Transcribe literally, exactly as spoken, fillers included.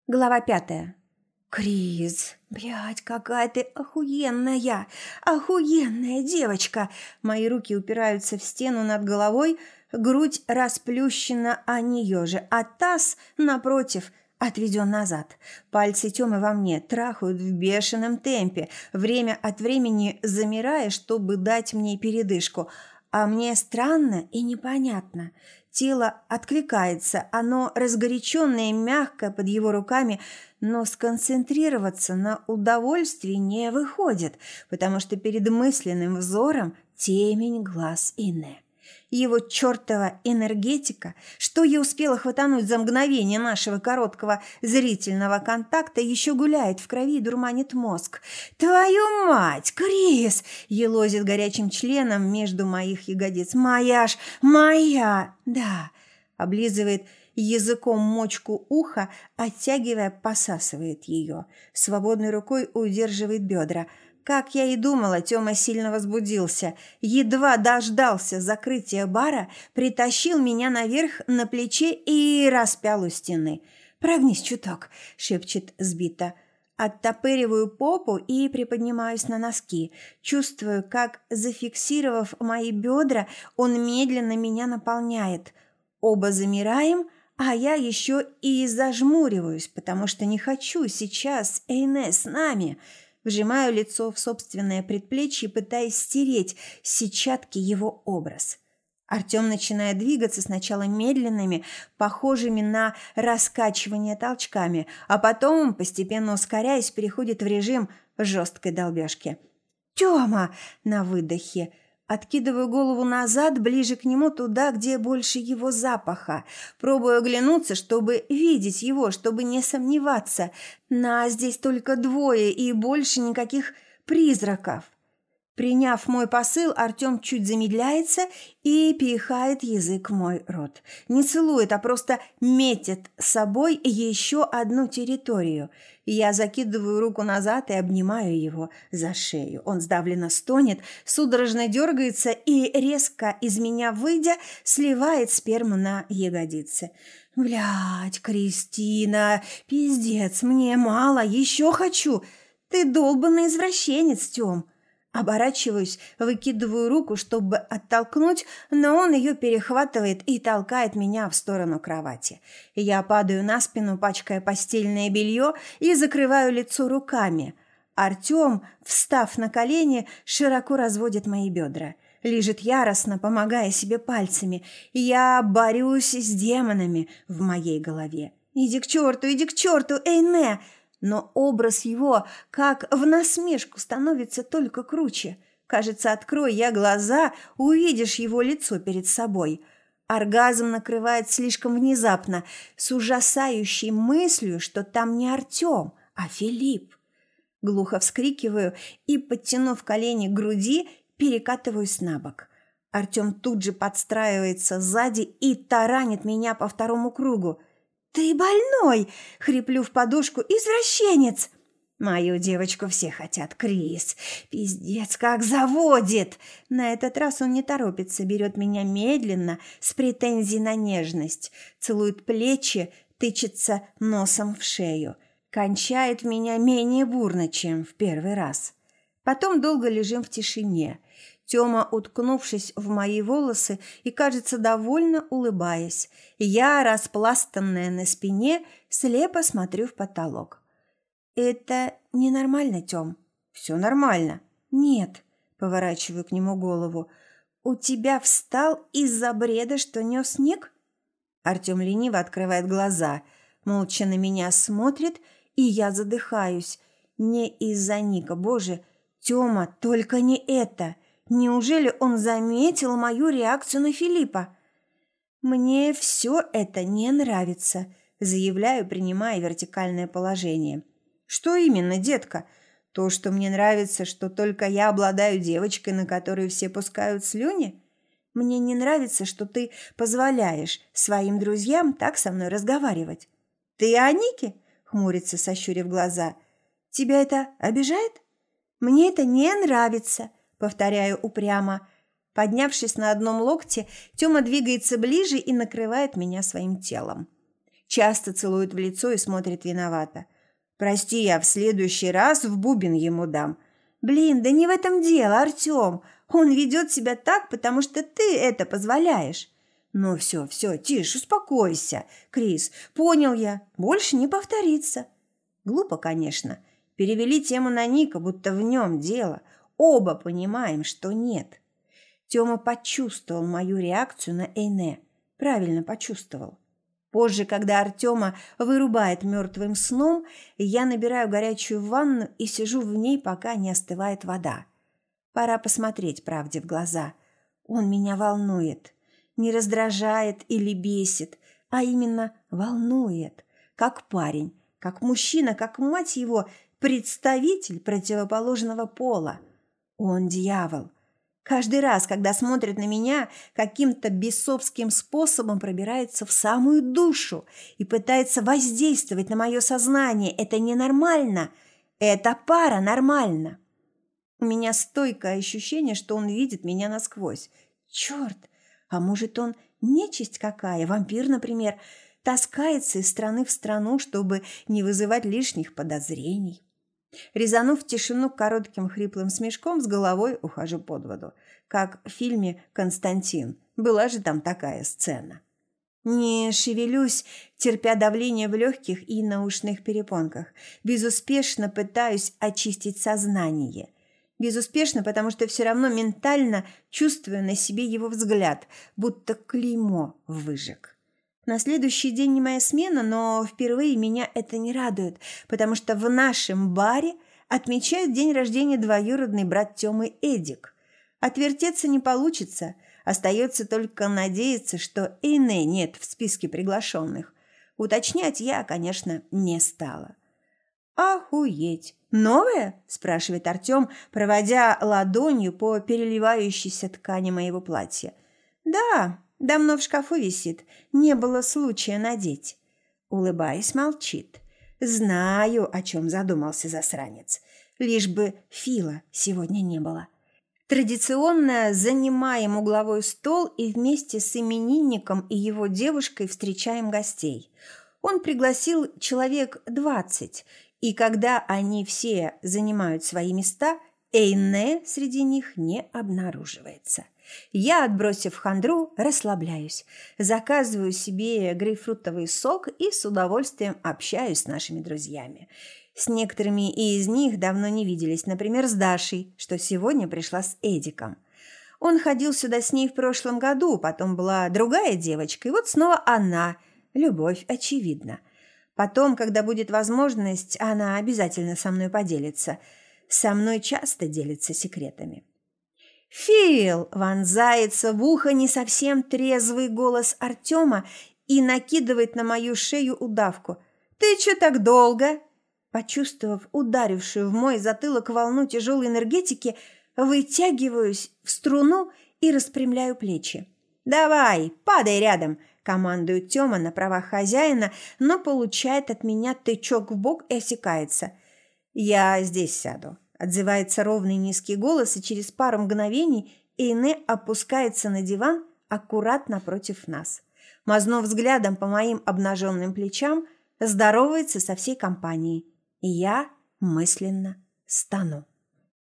Глава пятая. «Крис, блядь, какая ты охуенная, охуенная девочка!» Мои руки упираются в стену над головой, грудь расплющена о нее же, а таз, напротив, отведен назад. Пальцы Тёмы во мне трахают в бешеном темпе, время от времени замирая, чтобы дать мне передышку. А мне странно и непонятно. Тело откликается, оно разгоряченное и мягкое под его руками, но сконцентрироваться на удовольствии не выходит, потому что перед мысленным взором темень глаз Инны. Его чертова энергетика, что я успела хватануть за мгновение нашего короткого зрительного контакта, еще гуляет в крови и дурманит мозг. «Твою мать, Крис!» – елозит горячим членом между моих ягодиц. «Моя ж, моя!» «Да!» – облизывает языком мочку уха, оттягивая, посасывает ее. Свободной рукой удерживает бедра. Как я и думала, Тёма сильно возбудился. Едва дождался закрытия бара, притащил меня наверх на плече и распял у стены. «Прогнись чуток», – шепчет сбито. Оттопыриваю попу и приподнимаюсь на носки. Чувствую, как, зафиксировав мои бедра, он медленно меня наполняет. Оба замираем, а я еще и зажмуриваюсь, потому что не хочу сейчас Эйне с нами. Вжимаю лицо в собственное предплечье, пытаясь стереть с сетчатки его образ. Артем начинает двигаться сначала медленными, похожими на раскачивание толчками, а потом, постепенно ускоряясь, переходит в режим жесткой долбежки. «Тема!» на выдохе. Откидываю голову назад, ближе к нему, туда, где больше его запаха. Пробую оглянуться, чтобы видеть его, чтобы не сомневаться. Нас здесь только двое и больше никаких призраков. Приняв мой посыл, Артем чуть замедляется и пихает язык в мой рот. Не целует, а просто метит с собой еще одну территорию. Я закидываю руку назад и обнимаю его за шею. Он сдавленно стонет, судорожно дергается и, резко из меня выйдя, сливает сперму на ягодицы. «Блядь, Кристина, пиздец, мне мало, еще хочу. Ты долбанный извращенец, Тём». Оборачиваюсь, выкидываю руку, чтобы оттолкнуть, но он ее перехватывает и толкает меня в сторону кровати. Я падаю на спину, пачкая постельное белье, и закрываю лицо руками. Артем, встав на колени, широко разводит мои бедра. Лижет яростно, помогая себе пальцами. Я борюсь с демонами в моей голове. «Иди к черту, иди к черту, Эйне!» Но образ его, как в насмешку, становится только круче. Кажется, открой я глаза, увидишь его лицо перед собой. Оргазм накрывает слишком внезапно, с ужасающей мыслью, что там не Артем, а Филипп. Глухо вскрикиваю и, подтянув колени к груди, перекатываюсь на бок. Артем тут же подстраивается сзади и таранит меня по второму кругу. «Ты больной!» – хриплю в подушку. «Извращенец!» «Мою девочку все хотят, Крис. Пиздец, как заводит!» На этот раз он не торопится, берет меня медленно, с претензией на нежность. Целует плечи, тычется носом в шею. Кончает в меня менее бурно, чем в первый раз. Потом долго лежим в тишине. Тёма, уткнувшись в мои волосы и, кажется, довольно улыбаясь. Я, распластанная на спине, слепо смотрю в потолок. «Это ненормально, Тём?» «Всё нормально». «Нет», – поворачиваю к нему голову. «У тебя встал из-за бреда, что нёс снег?» Артём лениво открывает глаза, молча на меня смотрит, и я задыхаюсь. Не из-за Ника, боже, Тёма, только не это. Неужели он заметил мою реакцию на Филиппа? «Мне все это не нравится», – заявляю, принимая вертикальное положение. «Что именно, детка? То, что мне нравится, что только я обладаю девочкой, на которую все пускают слюни? Мне не нравится, что ты позволяешь своим друзьям так со мной разговаривать». «Ты о Нике?» – хмурится, сощурив глаза. «Тебя это обижает?» «Мне это не нравится», – повторяю упрямо. Поднявшись на одном локте, Тёма двигается ближе и накрывает меня своим телом. часто целует в лицо и смотрит виновато. «Прости, я в следующий раз в бубен ему дам». «Блин, да не в этом дело, Артем. Он ведет себя так, потому что ты это позволяешь». «Ну все, все, тише, успокойся, Крис. Понял я. Больше не повторится». Глупо, конечно. Перевели тему на Ника, будто в нем дело. Оба понимаем, что нет. Тёма почувствовал мою реакцию на Эйне. Правильно почувствовал. Позже, когда Артема вырубает мертвым сном, я набираю горячую ванну и сижу в ней, пока не остывает вода. Пора посмотреть правде в глаза. Он меня волнует. Не раздражает или бесит, а именно волнует. Как парень, как мужчина, как, мать его, представитель противоположного пола. Он дьявол. Каждый раз, когда смотрит на меня, каким-то бесовским способом пробирается в самую душу и пытается воздействовать на мое сознание. Это ненормально. Это паранормально. У меня стойкое ощущение, что он видит меня насквозь. Черт! А может, он нечисть какая, вампир, например, таскается из страны в страну, чтобы не вызывать лишних подозрений. Резанув тишину коротким хриплым смешком, с головой ухожу под воду. Как в фильме «Константин». Была же там такая сцена. Не шевелюсь, терпя давление в легких и на ушных перепонках. Безуспешно пытаюсь очистить сознание. Безуспешно, потому что все равно ментально чувствую на себе его взгляд, будто клеймо выжег. На следующий день не моя смена, но впервые меня это не радует, потому что в нашем баре отмечает день рождения двоюродный брат Тёмы Эдик. Отвертеться не получится, остается только надеяться, что Эйне нет в списке приглашенных. Уточнять я, конечно, не стала. «Охуеть! Новое?» – спрашивает Артем, проводя ладонью по переливающейся ткани моего платья. «Да, давно в шкафу висит, не было случая надеть». Улыбаясь, молчит. Знаю, о чем задумался засранец. Лишь бы Фила сегодня не было. Традиционно занимаем угловой стол и вместе с именинником и его девушкой встречаем гостей. Он пригласил человек двадцать, и когда они все занимают свои места, Эйне среди них не обнаруживается. Я, отбросив хандру, расслабляюсь, заказываю себе грейпфрутовый сок и с удовольствием общаюсь с нашими друзьями. С некоторыми из них давно не виделись, например, с Дашей, что сегодня пришла с Эдиком. Он ходил сюда с ней в прошлом году, потом была другая девочка, и вот снова она. Любовь очевидна. Потом, когда будет возможность, она обязательно со мной поделится. Со мной часто делится секретами. «Фил!» – вонзается в ухо не совсем трезвый голос Артема и накидывает на мою шею удавку. «Ты чё так долго?» Почувствовав ударившую в мой затылок волну тяжелой энергетики, вытягиваюсь в струну и распрямляю плечи. «Давай, падай рядом!» – командует Тёма на правах хозяина, но получает от меня тычок в бок и осекается. «Я здесь сяду», – отзывается ровный низкий голос, и через пару мгновений Эйне опускается на диван аккурат напротив нас. Мазнув взглядом по моим обнаженным плечам, здоровается со всей компанией, и я мысленно стану.